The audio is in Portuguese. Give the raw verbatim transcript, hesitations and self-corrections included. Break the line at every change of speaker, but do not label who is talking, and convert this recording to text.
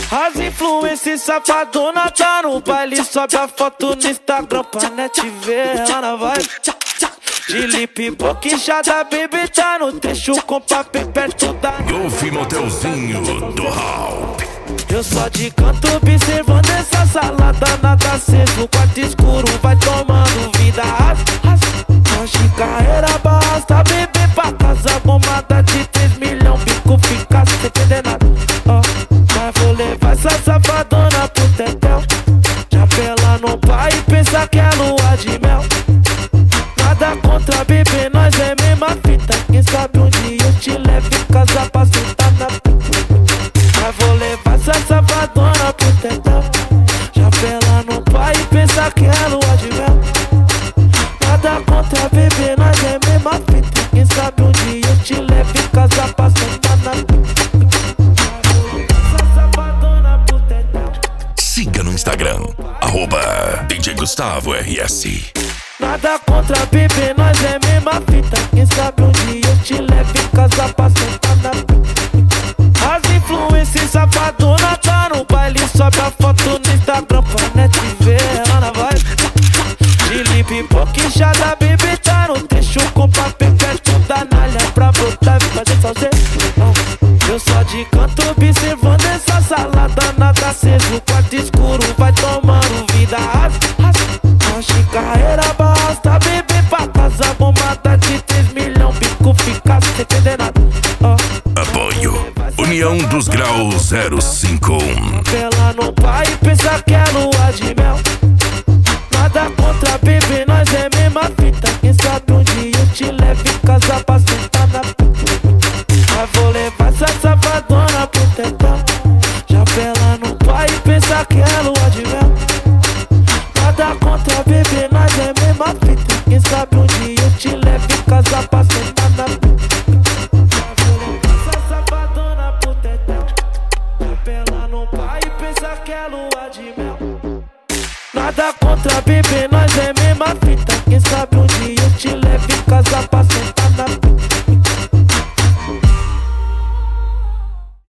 As influências safadona tá no baile, sobe a foto no Instagram pra net ver ela vai. De lip boquinchada, baby, tá no trecho com papo perto da...
Golfe Motelzinho do Hall.
Eu só de canto observando essa salada, nada aceso, quarto escuro, vai tomando vida. As, as, hoje carreira basta, bebê pra casa, bombada de três milhões, bico fica sem entender nada. Oh, mas vou levar essa safadona pro tetel, já pela no pai e pensa que é lua de mel. Nada contra bebê, nós é mesma fita, quem sabe um dia eu te levo em casa pra sentar na pita. Mas vou levar essa safadona pro tetel, já pela no pai e pensa que é lua de mel. Nada contra bebê, nós é mesma fita, quem sabe um dia eu te levo em casa pra sentar na pita. Mas vou levar essa safadona pro tetel.
Siga no Instagram, arroba D J Gustavo R S.
Nada contra bebê, nós é mesma fita, quem sabe um dia eu te levo em casa pra sentar na pita. As influências safadona tá no baile, sobe a foto no Instagram pra net ver ela vai. De lip boquinchada, baby, tá no trecho com papel perto da nalha pra botar e fazer salseiro. Eu só de canto observando essa salada, nada aceso, quarto escuro, vai tomando vida. As, as, hoje carreira basta, bebê pra casa, bombada de três milhões, bico fica sem entender nada. Oh.
Apoio União dos Graus zero cinco um.
Pela no pai e pensa que é lua de mel. Nada contra bebê, nós é mesma fita, quem sabe um dia eu te levo em casa pra sentar na pita. Mas vou levar essa safadona pro tetel, já pela no pai e pensa que é lua de mel. Nada contra bebê, nós é mesma fita, quem sabe um dia eu te levo em casa pra sentar na pita. Nada contra bebê, nós é mesma fita,